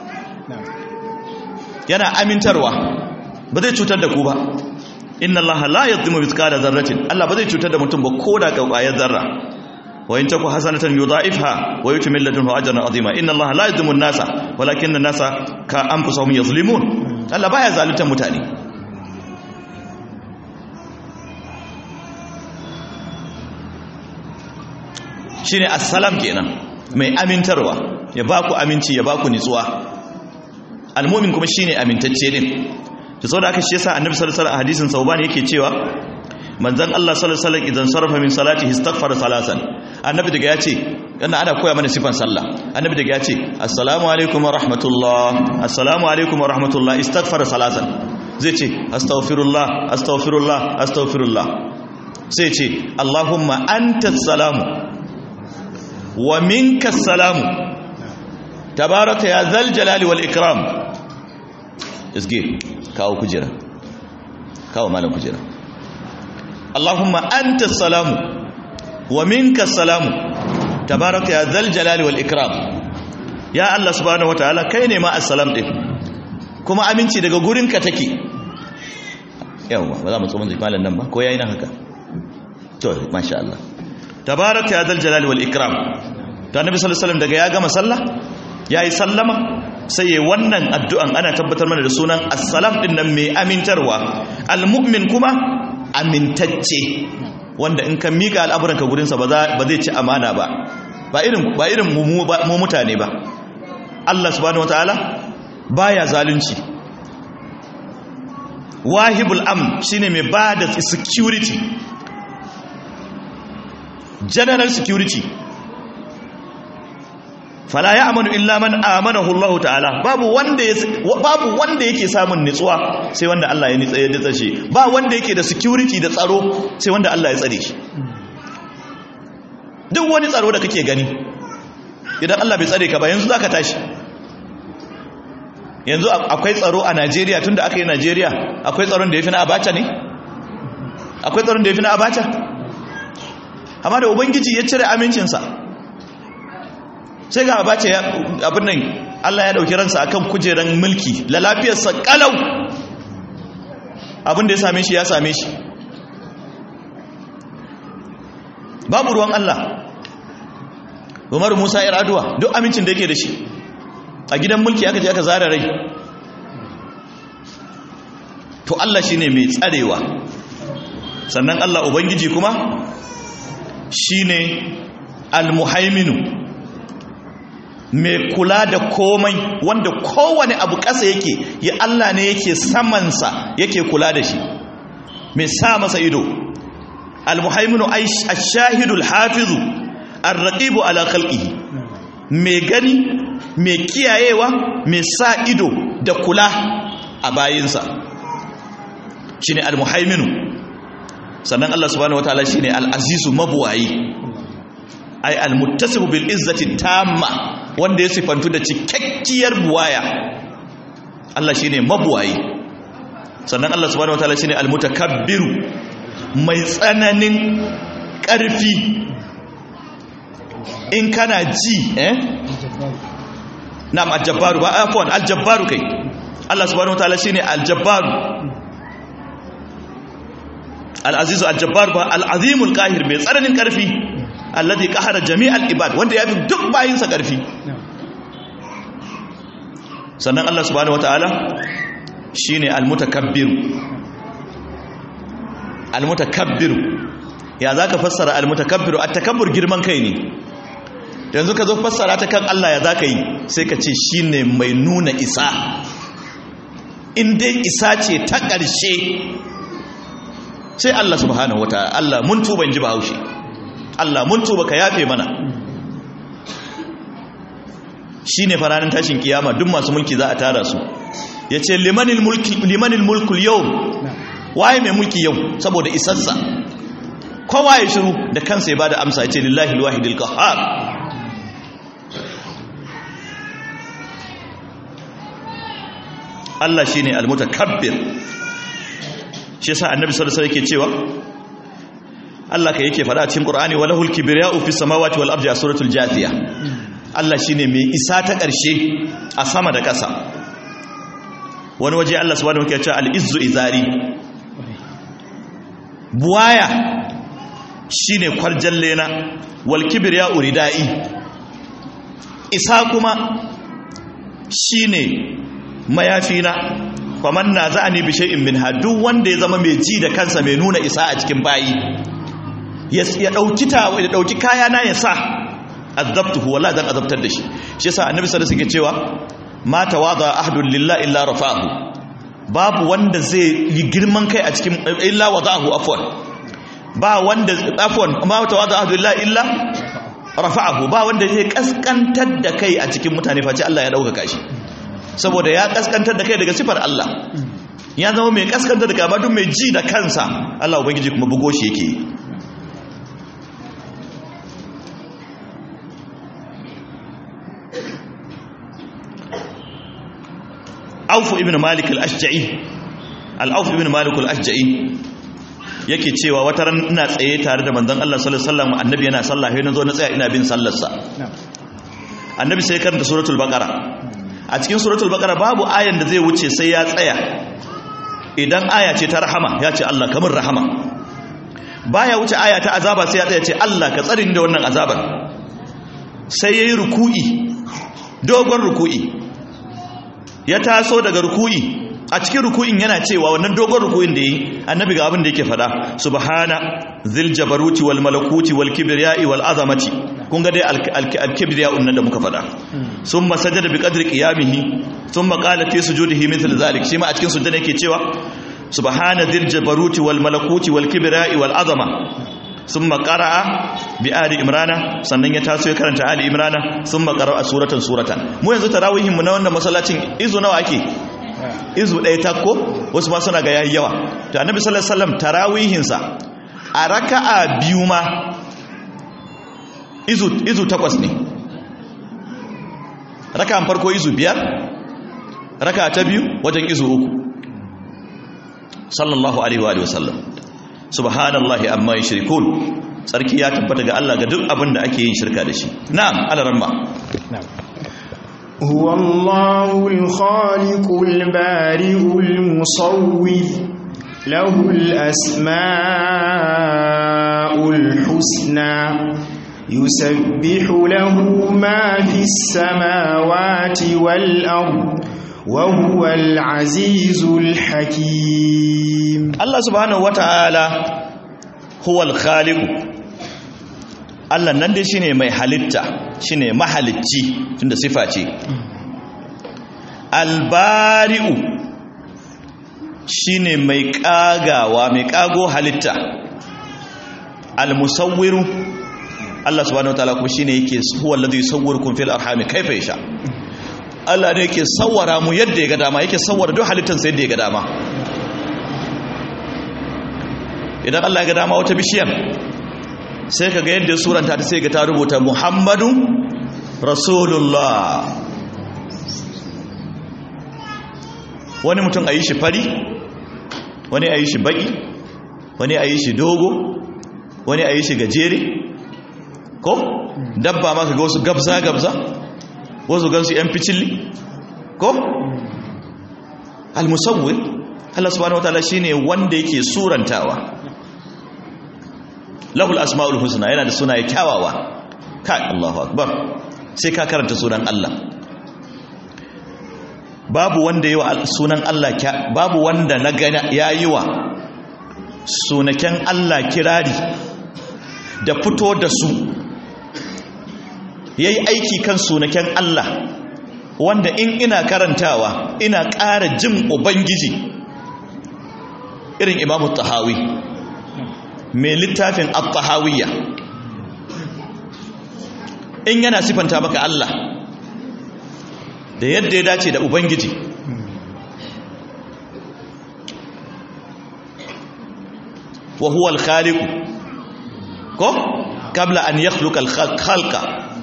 yana amintarwa ba zai cutar da ku ba inna allaha la yadhimu mithqala dharratin Allah ba zai cutar da mutum ba koda ƙwayar zarra wa in taku hasanatan yudha'ifha wa yuti min ladunhu ajran azima inna allaha la yadhimu an-nasa walakinna an-nasa ka anfusahum yazlimun Allah baya zaluntar mutane shine assalam kenan mai amintarwa ya baku aminci ya baku nitsuwa almu'min kuma shine amintacce din to saboda haka shi yasa annabi sallallahu alaihi wasallam a hadisin sauban yake cewa manzon Allah sallallahu alaihi wasallam idan sarrafa min salatihi istaghfara salasan annabi daga yace yana ana koya mana sifan sallah annabi daga yace assalamu alaikum wa rahmatullah assalamu alaikum wa rahmatullah istaghfara salasan zai ce astaghfirullah astaghfirullah astaghfirullah sai ce allahumma antas salamu wa minkas salamu tabaraka ya zal jalali wal ikram isge kawo kujera kawo malam kujera Allahumma anta salamu wa minka salamu tabaraka ya zal jalali wal ikram, ya Allah subhanahu wataala kai ne ma assalam din kuma aminci daga gurinka take. yawa ba za mu tsoman malan nan ba ko yayi nan haka to masha Allah. tabaraka ya zal jalali wal ikram. to annabi sallallahu alaihi wasallam daga ya gama sallah yayi sallama sai yayi wannan addu'an, ana tabbatar mana da sunan assalam din nan mai amintarwa, almu'min kuma amintacce, wanda in ka mika al'amuranka gurin sa ba zai ci amana ba, ba irin ba irin mu mu mutane ba. Allah subhanahu wataala baya zalunci. wahibul amn shine mai bada security, general security. fala ya'manu illa man amanahu Allah ta'ala. babu wanda babu wanda yake samun nitsuwa sai wanda Allah ya nitsaye da tsashi. ba wanda yake da security da tsaro sai wanda Allah ya tsare shi. duk wani tsaro da kake gani idan Allah bai tsare ka ba yanzu zaka tashi. yanzu akwai tsaro a Najeriya, tunda aka yi Najeriya akwai tsaron da yafi na Abacha ne? akwai tsaron da yafi na Abacha? amma da ubangiji ya cire amincinsa sai ga Abacha ya abin nan, Allah ya dauki ransa akan kujeran mulki, la lafiyarsa kalau, abin da ya same shi ya same shi, babu ruwan Allah. Umar Musa Yar'adua duk amincin da yake da shi a gidan mulki aka je aka zara rai. to Allah shine mai tsarewa, sannan Allah ubangiji kuma shine al-muhaiminu, mai kula da komai, wanda kowane abu ƙasa yake ya Allah ne yake samansa yake kula da shi, mai sa masa ido. al-muhaiminu ash-shahidul hafizu ar-raqibu ala khalqihi, mai gani, mai kiyayewa, mai sa ido da kula a bayinsa, shine al-muhaiminu. sannan Allah subhanahu wataala shine al-azizu mabuwayi, ay al-muttasifu bil izzati tamma, wanda ya sifantu da cikakkiyar buwaya. Allah shine mabuwayi. sannan Allah subhanahu wataala shine al-mutakabbiru, mai tsananin ƙarfi. in kana ji eh na'am al-jabbaru ba afwan al-jabbaru kai. Allah subhanahu wataala shine al-jabbaru, al-azizu al-jabbar ba al-azimul qahir, mai tsananin ƙarfi. alladhi qahara jami'al ibad, wanda yafi duk bayinsa ƙarfi. sannan Allah subhanahu wataala shine al-mutakabbir. al-mutakabbir ya zaka fassara al-mutakabbir? at-takabbur girman kai ne. yanzu ka zo fassara ta kan Allah ya zaka yi, sai ka ce shine mai nuna isa. in dai isa ce ta ƙarshe sai Allah subhanahu wataala. Allah mun tuba, in ji Bahaushe, Allah mun tuba ka yafe mana. shine faranin tashin kiyama duk masu mulki za a tara su, yace limanil mulki limanil mulkul yawm, waye mai mulki yau, saboda isarsa. kowa ya shiru da kansa ya bada amsa, yace lillahi alwahidil qahhar. Allah shine almutakabbir. shi yasa annabi sallallahu alaihi wasallam yake cewa Allah kai yake fada a cikin Qur'ani, walahul kibriya'u fis samawati wal ardi, a suratul Jathiyah. Allah shine mai isa ta ƙarshe a sama da ƙasa. wani waje Allah subhanahu wa ta'ala ya ce al-izzu izari, buwaya shine kwarjalle na, wal kibriya'u ridai, isa kuma shine mayafi na. faman naza'ani bi shay'in min hadu, wanda ya zama mai ji da kansa, mai nuna isa a cikin bayi, ya dauki ta ya dauki kaya na ya sa, azabtuhu, wallahi zan azabtar da shi. shi yasa annabi sallallahu alaihi wasallam yake cewa ma tawada ahadun lillahi illa rafa'ahu, babu wanda zai yi girman kai a cikin illa wada'ahu, afwan ba wanda afwan ma tawada ahadun lillahi illa rafa'ahu, ba wanda zai kaskantar da kai a cikin mutane face Allah ya dauka shi, saboda ya kaskantar da kai daga sifar Allah. ya zama mai kaskantar da kai, ba duk mai ji da kansa Allah ubangiji kuma bugo shi yake. Auf ibn Malik al-Ashja'i, al-Auf ibn Malik al-Ashja'i yake cewa wata ran ina tsaye tare da manzon Allah sallallahu alaihi wasallam annabi yana sallah sai nazo na tsaya ina bin sallarsa annabi sai karanta suratul baqara a cikin suratul baqara babu ayan da zai wuce sai ya tsaya idan aya ce ta rahama ya ce Allah kamar rahama baya wuce aya ta azaba sai ya tsaya ce Allah ka tsare ni da wannan azabar sai yayi ruku'i dogon ruku'i ya taso daga ruku'i a cikin ruku'in yana cewa wannan dogon ruku'in da yi annabi ga abin da yake fada subhana zil jabaruti wal malakuti wal kibriyai wal azamati kun ga dai al kibriya'un nan da muka fada summa sajada bi qadri qiyamihi thumma qala fi sujudihi mithl zalik shi ma a cikin sujada yake cewa subhana zil jabaruti wal malakuti wal kibriyai wal azama thumma qara'a bi ali imrana sannan ya taso ya karanta ali imrana thumma qara'a suratan suratan mu yanzu tarawihin mu na wannan masallacin izu nawa ake izu ɗaya takko wasu ma suna ga yayi yawa to annabi sallallahu alaihi wasallam tarawihinsa a raka'a biyu ma izu izu takwas ne raka'an farko izu biyar raka'a ta biyu wajen izu uku sallallahu alaihi wa sallam subhanallahi amma yushrikun sarki ya tabbata ga Allah ga duk abin da ake yin shirka da shi na'am alaramma na'am هو الله الخالق البارئ المصور له الأسماء الحسنى يسبح له ما في السماوات والأرض وهو العزيز الحكيم الله سبحانه وتعالى هو الخالق Allah nan dai shine mai halitta shine mahalicci tunda sifa ce albari'u shine mai kagawa mai kago halitta almusawwiru Allah subhanahu wataala kuma shine yake huwa alladhi yusawwirukum fil arhami kayfa yasha Allah ne yake sawwara mu yadda ya ga dama yake sawwara duk halittan sa yadda ya ga dama idan Allah ya ga dama wata bishiyar sai ka ga yadda suranta ta sai ga ta rubuta Muhammadu Rasulullah wani mutum a yi shi fari wani a yi shi baki wani a yi shi dogo wani a yi shi gajere ko dabba ma ka ga wasu gabza-gabza wasu gansu yan ficilli ko al-musawwir Allah subhanahu wataala shine wanda yake surantawa lahul asma'ul husna yana da sunaye kyawawa kai Allahu akbar sai ka karanta sunan Allah babu wanda yayi sunan Allah babu wanda na gana yayi wa sunaken Allah kirari da fito da su yayi aiki kan sunaken Allah wanda in ina karantawa ina ƙara jin ubangiji irin Imam Tahawi mai littafin at-tahawiyya in yana sifanta maka Allah da yadda ya dace da ubangiji wa huwa al-khaliq ko qabla an yakhluqa al-khalqa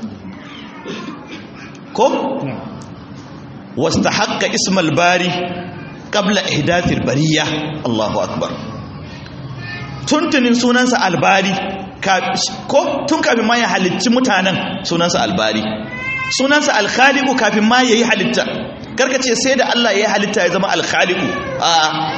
ko wastahaqqa ism al-bari qabla ihdath al-bariyya Allahu akbar tuntunin sunansa albari ko tun kafin ma ya halicci mutanen sunansa albari sunansa alkhaliqu kafin ma yayi halitta karkace sai da Allah yayi halitta ya zama alkhaliqu a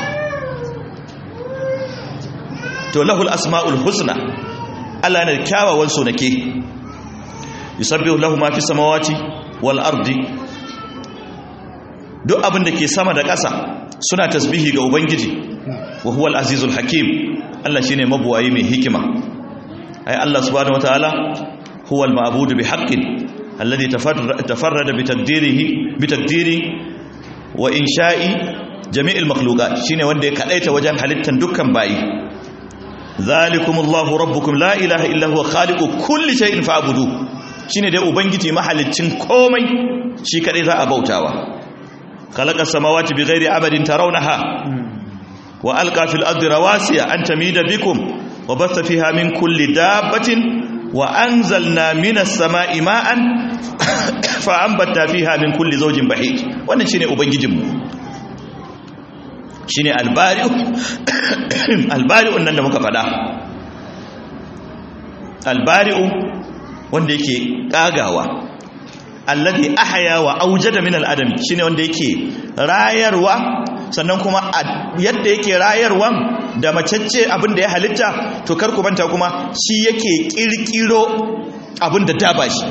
to lahul asmaul husna Allah yana da kyawawan sunake yusabbihu lahu ma fis samawati wal ardi duk abin da ke sama da ƙasa suna tasbihi ga ubangiji wa huwal azizul hakim Allah shine mabuwayi mai hikima ai Allah subhanahu wataala huwal ma'budu bihaqqin alladhi tafarrada bi taqdirihi bi taqdiri wa insha'i jami'il makhluqat shine wanda ya kadaita wajen halittan dukkan bayi zalikumullahu rabbukum la ilaha illa huwa khaliqu kulli shay'in fa'budu shine dai ubangiji mahaliccin komai shi kadai za a bautawa khalaqa samawati bighairi amadin tarawnaha wa alqa fil ardi rawasiya an tamida bikum wa batha fiha min kulli dabbatin wa anzalna minas sama'i ma'an fa anbatna fiha min kulli zawjin bahij wannan shine ubangijinmu shine albari'u albari'un nan da muka faɗa, albari'u wanda yake kagawa, alladhi ahya wa awjada min al-adam, shine wanda yake rayarwa sannan kuma yadda yake rayarwan da macece abin da ya halitta, to kar ku manta kuma shi yake kirkiro abin da da ba shi.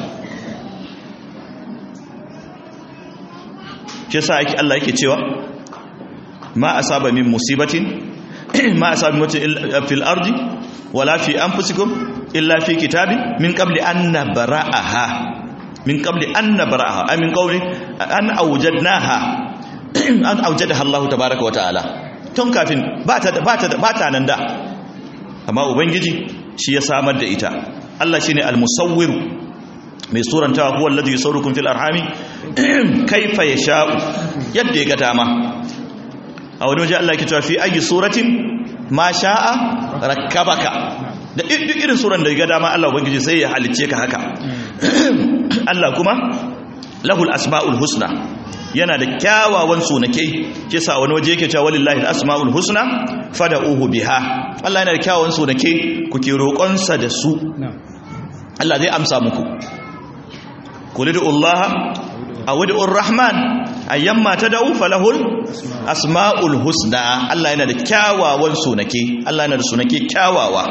shi yasa yake Allah yake cewa ma asaba min musibatin ma asaba min fil ardi wala fi anfusikum illa fi kitabin min qabli an nabra'aha min qabli an nabra'aha ay min qawli an awjadnaha an awjadaha Allah tabaaraka wa ta'ala, tun kafin ba ta ba ta ba ta nan da, amma ubangiji shi ya samar da ita. Allah shine al-musawwir mai surantawa, huwa alladhi yusawwirukum fil arhami kaifa yasha'u, yadda ya ga dama. a wani waje Allah yake cewa fi ayi suratin ma sha'a rakkabaka, da duk irin suran da ya ga dama Allah ubangiji sai ya halicce ka haka. Allah kuma lahul asmaul husna, yana da kyawawan sunake, kisa wani waje yake cewa walillahi al-asmaul husna fad'uhu biha. Allah yana da kyawawan sunake, ku ke roƙon sa da su, Allah zai amsa muku. Qul Allah aw ud'ur rahman ayyamma tad'u falahul asmaul husna. Allah yana da kyawawan sunake, Allah yana da sunake kyawawa.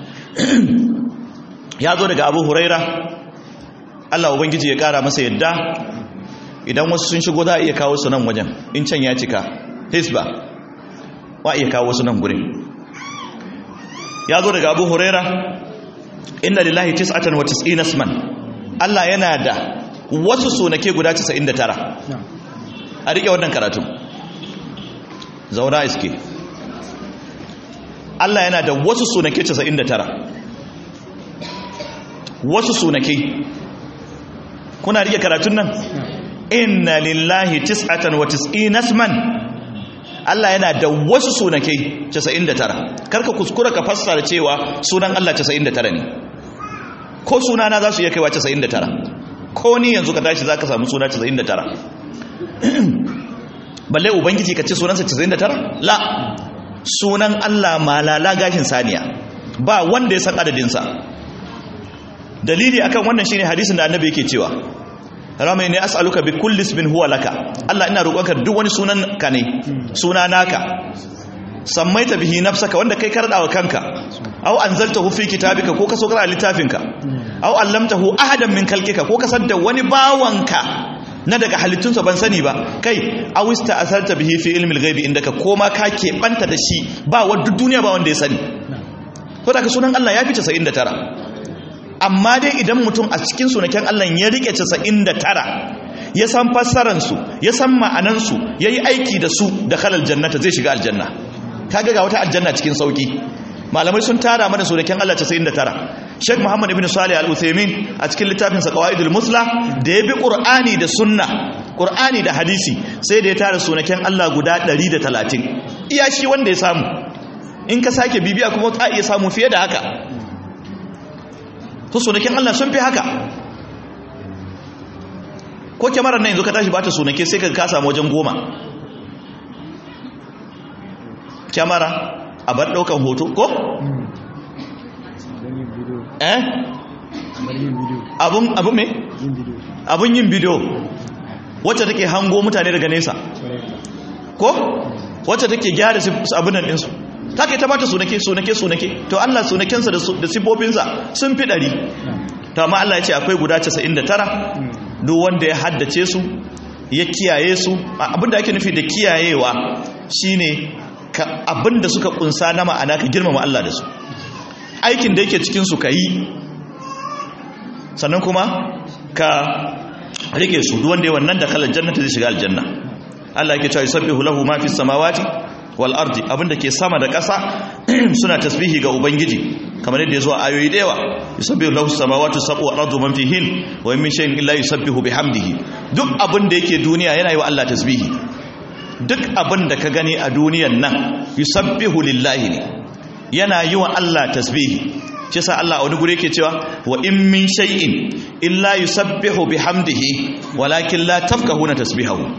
Ya zo daga Abu Huraira, Allah ubangiji ya kara masa yadda, idan wasu sun shigo za a iya kawo su nan wajen, in can ya cika hisba wa iya kawo su nan gurin. Ya zo daga Abu Huraira, inna lillahi tis'atan wa tis'ina isman, Allah yana da wasu sunake guda casa'in da tara. A rike wannan karatu, zauna iske. Allah yana da wasu sunake casa'in da tara, wasu sunake. Kuna rike karatun nan? Inna lillahi tis'atan wa tis'ina isman, Allah yana da wasu sunake casa'in da tara. Karka kuskura ka fassara cewa sunan Allah casa'in da tara ne, ko sunana za su iya kaiwa casa'in da tara, ko ni yanzu ka tashi za ka samu suna casa'in da tara. Balle ubangiji ka ce sunansa casa'in da tara? La, sunan Allah malala gashin saniya, ba wanda ya san adadinsa. Dalili akan wannan shine hadisin da annabi yake cewa, Rama ne as'aluka bi kulli ismin huwa laka, Allah ina roƙonka duk wani sunan ka ne, suna naka, sammaita bihi nafsaka, wanda kai kardawa kanka, aw anzaltahu fi kitabika, ko ka so kara littafinka, aw allamtahu ahadan min khalqika, ko ka sadda wani bawanka na daga halittunsa ban sani ba, kai aw ista'asarta bihi fi ilmi al-ghaibi indaka, ko ma ka ke banta da shi ba wa duk duniya ba wanda ya sani. Ko da ka sunan Allah ya fi casa'in da tara. Amma dai idan mutum a cikin sunaken Allah ya rike casa'in da tara, ya san fassaransu, ya san ma'anansu, ya yi aiki da su, da halal jannata, zai shiga aljanna. Kaga ga wata aljanna cikin sauki. Malamai sun tara mana sunaken Allah casa'in da tara. Sheikh Muhammad ibn Salih al-Uthaymeen a cikin littafinsa Qawaidul Musla, da ya bi Qur'ani da Sunna, Qur'ani da hadisi, sai da ya tara sunaken Allah guda ɗari da talatin. Iya shi wanda ya samu. In ka sake bibiya kuma ka iya samu fiye da haka. To sunaken Allah sun fi haka. Ko kyamarar nan yanzu ka tashi ba ta sunake sai ka samu wajen goma. Kyamara a bar ɗaukan hoto ko? Eh? Abun abun me? Abun yin bidiyo. Wacce take hango mutane daga nesa. Ko? Wacce take gyara abun nan ɗinsu. Ta kai ta bata sunake sunake sunake. To Allah sunakensa da sifofinsa sun fi ɗari. To amma Allah ya ce akwai guda casa'in da tara. Duk wanda ya haddace su, ya kiyaye su. Abinda ake nufi da kiyayewa shine abinda suka kunsa na ma'ana ka girmama Allah da su. Aikin da yake cikin su ka yi, sannan kuma ka rike su. Duk wanda ya wannan da kalar jannata zai shiga aljanna. Allah yake cewa yusabbihu lahu ma fis samawati wal ardi, abinda ke sama da ƙasa suna tasbihi ga ubangiji, kamar yadda ya zo a ayoyi da yawa. Yusabbihu lahu samawati sab'u wal ardu man fihin wa min shay'in illa yusabbihu bihamdihi. Duk abinda yake duniya yana yi wa Allah tasbihi. Duk abinda ka gani a duniyan nan yusabbihu lillahi ne, yana yi wa Allah tasbihi. Shi yasa Allah a wani guri yake cewa wa in min shay'in illa yusabbihu bihamdihi walakin la tafqahuna tasbihahu.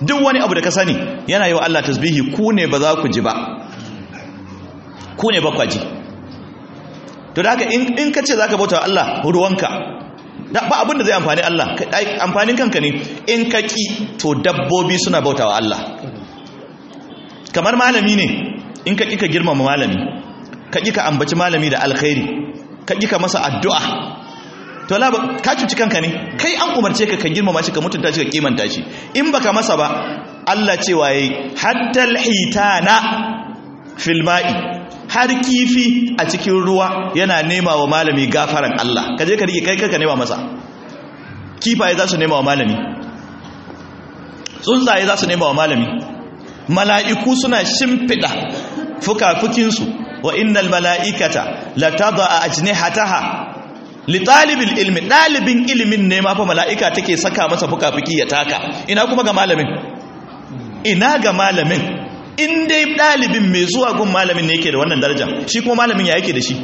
duk wani abu da ka sani yana yi wa Allah tasbihi, ku ne ba za ku ji ba, ku ne ba kwa ji. To da haka in ka ce za ka bauta wa Allah ruwanka ba abin da zai amfani Allah, amfanin kanka ne. In ka ƙi to dabbobi suna bauta wa Allah. Kamar malami ne, in ka ƙi ka girmama malami, ka ƙi ka ambaci malami da alkhairi, ka ƙi ka masa addu'a, to la ka cuci kanka ne. Kai an umarce ka ka girmama shi, ka mutunta shi, ka kimanta shi. In baka masa ba, Allah cewa yayi hatta alhitana fil ma'i, har kifi a cikin ruwa yana nema wa malami gafaran Allah. Kaje ka rike kai ka nema masa. Kifaye za su nema wa malami, tsuntsaye za su nema wa malami, mala'iku suna shimfida fukafukinsu. Wa innal mala'ikata latadha ajnihataha li talibil ilmi, dalibin ilimin ne ma fa mala'ika take saka masa fukafuki ya taka. Ina kuma ga malamin, ina ga malamin. In dai dalibin mai zuwa gun malamin ne yake da wannan daraja, shi kuma malamin ya yake da shi?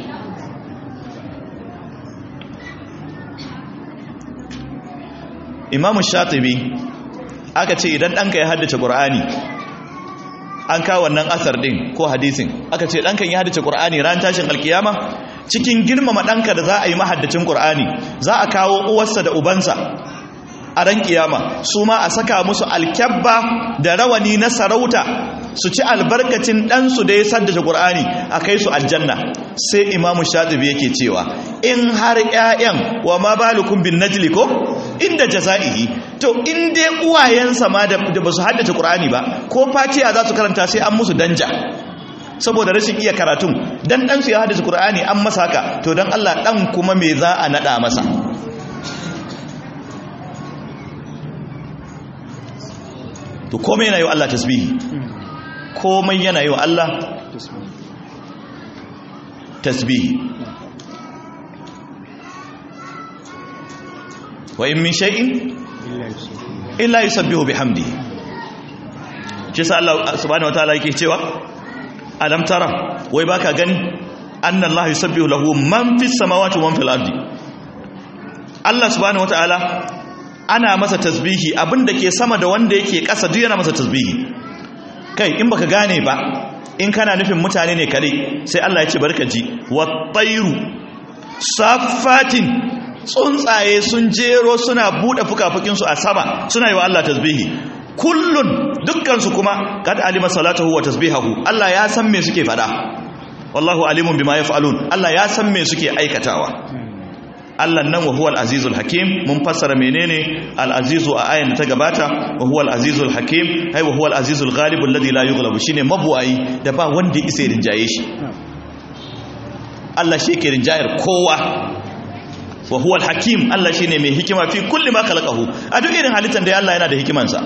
Imamu Shatibi aka ce idan ɗanka ya haddace Qur'ani, an kawo wannan asar din ko hadisin, aka ce ɗankan ya haddace Qur'ani ran tashin alkiyama, cikin girmama ɗanka da za a yi mahaddacin Qur'ani, za a kawo uwarsa da ubansa a ran kiyama, su ma a saka musu alkyabba da rawani na sarauta, su ci albarkacin ɗansu da ya saddace Qur'ani, a kai su aljanna. Sai Imamu Shatibi yake cewa in har ƴaƴan wa ma balukum bin najli ko inda jaza'ihi, to in dai uwayensa ma da ba su haddace Qur'ani ba, ko fatiha za su karanta sai an musu danja saboda rashin iya karatun. Dan ɗansu ya haddace Qur'ani an masa haka, to dan Allah ɗan kuma me za a naɗa masa? To komai yana yi wa Allah tasbihi, komai yana yi wa Allah tasbihi. Wa in min shay'in illa yusabbihu bihamdihi. Shi sa Allah subhanahu wataala yake cewa alam tara, wai baka gani anna Allah yusabbihu lahu man fis samawati wa man fil ardi. Allah subhanahu wataala ana masa tasbihi, abinda ke sama da wanda yake ƙasa duk yana masa tasbihi. Kai in baka gane ba, in kana nufin mutane ne kare, sai Allah ya ce barka ji wat-tayru saffatin, tsuntsaye sun jero suna bude fukafukinsu a sama suna yi wa Allah tasbihi. Kullun dukkansu kuma kad alima salatahu wa tasbihahu, Allah ya san me suke fada. Wallahu alimun bima yaf'alun, Allah ya san me suke aikatawa. Allah nan wa huwal azizul hakim, mun fassara menene al-azizu a ayan da ta gabata, wa huwal azizul hakim, ai wa huwal azizul ghalib alladhi la yughlabu, shine mabuwayi da ba wanda yake rinjaye shi. Allah shi yake rinjayar kowa. Wa huwal hakim, Allah shine mai hikima fi kulli ma khalaqahu, a duk irin halittar da Allah yana da hikimansa.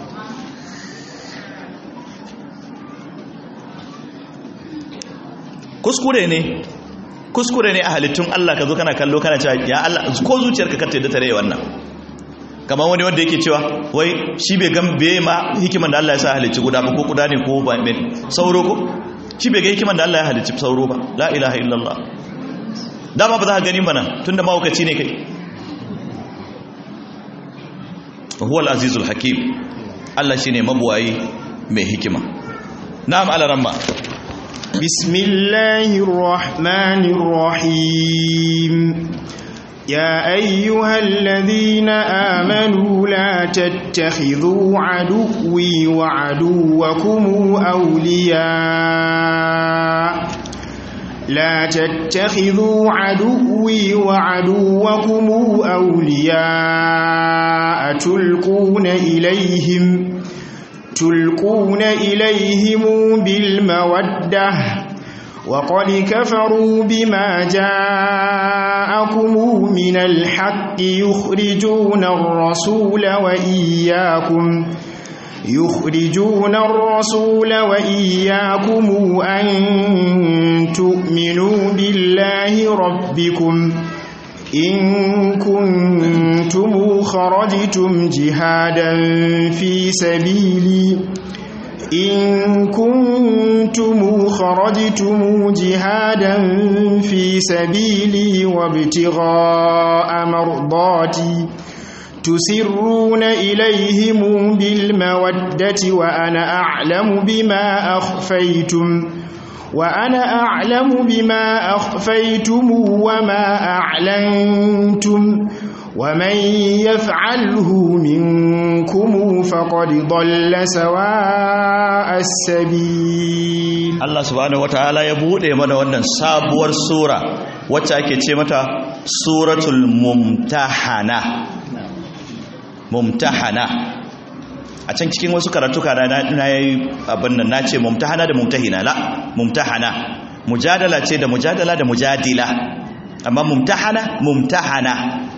Kuskure ne kuskure ne a halittun Allah ka zo kana kallo kana cewa ya Allah, ko zuciyarka ka tada tare wannan. Kamar wani wanda yake cewa wai shi bai ga bai ma hikiman da Allah ya sa halicci guda ba, ko guda ne ko ba mai sauro, ko shi bai ga hikiman da Allah ya halicci sauro ba. La ilaha illallah. Dama ba za ka gani mana tunda mahaukaci ne kai. Huwal azizul hakim, Allah shine mabuwayi mai hikima. Na'am alaramma. بسم الله الرحمن الرحيم. يا أيها الذين آمنوا لا تتخذوا عدوي وعدوكم أولياء لا تتخذوا عدوي وعدوكم أولياء تلقون إليهم تلقون إليهم بالمودة وقد كفروا بما جاءكم من الحق يخرجون الرسول وإياكم يخرجون الرسول وإياكم أن تؤمنوا بالله ربكم إن كنتم خرجتم جهادا في سبيلي إن كنتم خرجتم جهادا في سبيلي وابتغاء مرضاتي تسرون إليهم بالمودة وأنا أعلم بما أخفيتم وأنا أعلم بما أخفيتم وما أعلنتم ومن يفعله منكم فقد ضل سواء السبيل. Allah subhanahu wataala ya bude mana wannan sabuwar sura wacce ake ce mata suratul mumtahana. Mumtahana a can cikin wasu karatuka na na yayi abin nan nace mumtahana da mumtahina la mumtahana mujadala ce da mujadala da mujadila amma mumtahana mumtahana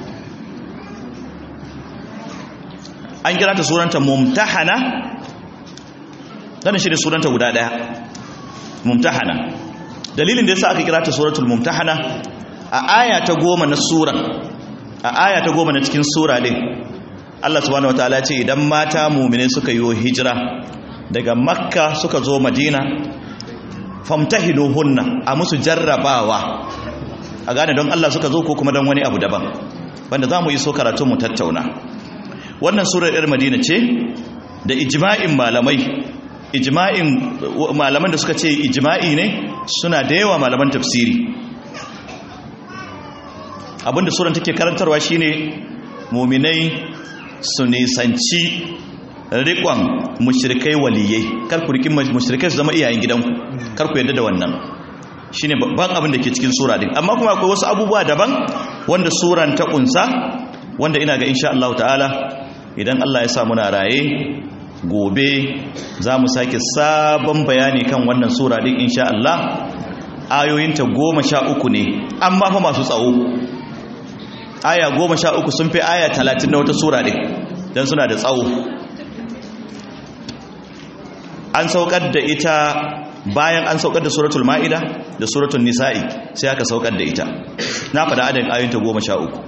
an kira ta suranta mumtahana dan shi da suranta guda daya mumtahana dalilin da yasa aka kira ta suratul mumtahana a aya ta goma na sura a aya ta goma na cikin sura din Allah subhanahu wataala ya ce idan mata mu'mine suka yi hijira daga makka suka zo madina famtahinuhunna a musu jarrabawa a gane don Allah suka zo ko kuma don wani abu daban wanda za mu yi so karatun mu tattauna wannan surar yar madina ce da ijma'in malamai ijma'in malaman da suka ce ijma'i ne suna da yawa malaman tafsiri abinda suran take karantarwa shine mu'minai su nisanci rikon mushrikai waliyai kar ku rikin mushrikai su zama iyayen gidanku kar ku yadda da wannan shine babban abin da ke cikin sura din amma kuma akwai wasu abubuwa daban wanda suran ta kunsa wanda ina ga insha Allah ta'ala idan Allah ya sa muna raye gobe za mu sake sabon bayani kan wannan sura din insha Allah ayoyinta goma sha uku ne amma fa masu tsawo aya goma sha uku sun fi aya talatin na wata sura ɗin don suna da tsawo an saukar da ita bayan an saukar da suratul ma'ida da suratul nisa'i sai aka saukar da ita na faɗa adadin ayoyinta goma sha uku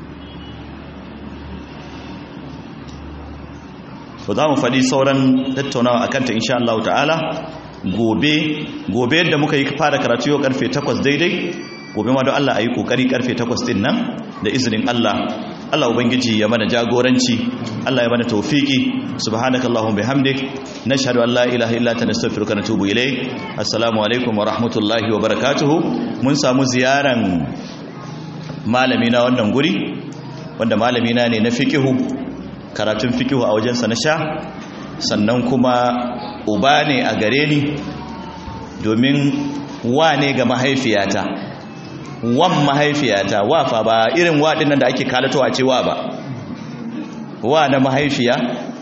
ba za mu faɗi sauran tattaunawa a kanta insha Allah ta'ala gobe gobe yadda muka yi fara karatu yau karfe takwas daidai gobe ma don Allah a yi kokari karfe takwas din nan da izinin Allah Allah ubangiji ya mana jagoranci Allah ya mana tawfiki subhanakallahumma bihamdik nashhadu an la ilaha illa anta nastaghfiruka wa natubu ilayk assalamu alaikum wa rahmatullahi wa barakatuh mun samu ziyaran malami na wannan guri wanda malami na ne na fiqhu karatun fiqhu a wajen sa na sha sannan kuma uba ne a gare ni domin wa ne ga mahaifiyata wan mahaifiyata wa fa ba irin waɗin nan da ake kalatowa cewa ba wa na mahaifiya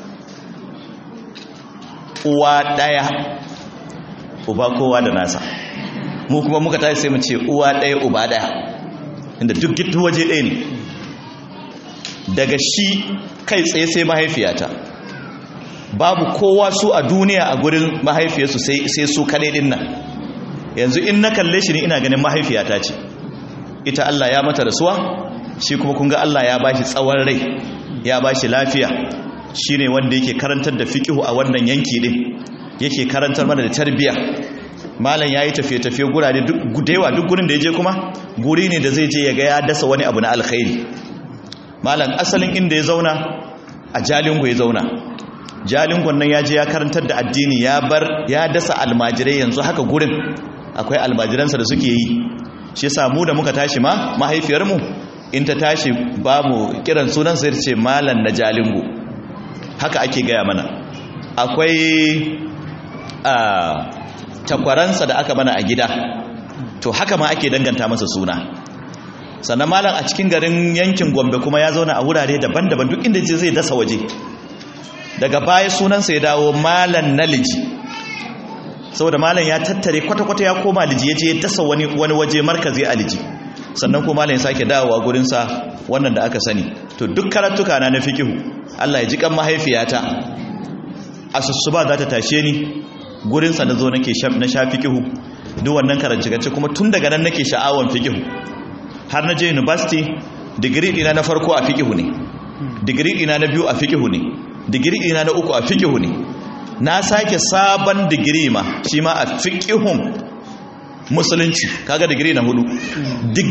uwa ɗaya uba kowa da nasa mu kuma muka tashi sai mu ce uwa ɗaya uba ɗaya inda duk gitu waje ɗaya ne daga shi kai tsaye sai mahaifiyata babu kowa su a duniya a gurin mahaifiyarsu sai su kaɗai ɗin nan yanzu in na kalle shi ne ina ganin mahaifiyata ce ita Allah ya mata rasuwa shi kuma kun ga Allah ya bashi tsawon rai ya bashi lafiya shine wanda yake karantar da fiqhu a wannan yanki din yake karantar mana da tarbiya malam yayi tafiye tafiye gurare duk dewa duk gurin da yaje kuma guri ne da zai je ya ga ya dasa wani abu na alkhairi malam asalin inda ya zauna a Jalingo ya zauna Jalingon nan ya je ya karantar da addini ya bar ya dasa almajirai yanzu haka gurin akwai almajiransa da suke yi shi yasa mu da muka tashi ma mahaifiyarmu in ta tashi ba mu kiran sunan sai ce malam na Jalingo haka ake gaya mana akwai a takwaransa da aka mana a gida to haka ma ake danganta masa suna sannan malam a cikin garin yankin Gombe kuma ya zauna a wurare daban-daban duk inda zai dasa waje daga baya sunansa ya dawo malam na Liji saboda malam ya tattare kwata-kwata ya koma Liji ya je ya dasa wani wani waje markazi a Liji sannan kuma malam ya sake dawowa gurinsa wannan da aka sani to duk karatuka na na fikihu Allah ya ji kan mahaifiyata asusuba za ta tashe ni gurinsa na zo nake na sha fikihu duk wannan karance kuma tun daga nan nake sha'awan fikihu har na je university digiri ina na farko a fikihu ne digiri ina na biyu a fikihu ne digiri ina na uku a fikihu ne na sake sabon digiri ma shi ma a fikihun musulunci kaga digiri na hudu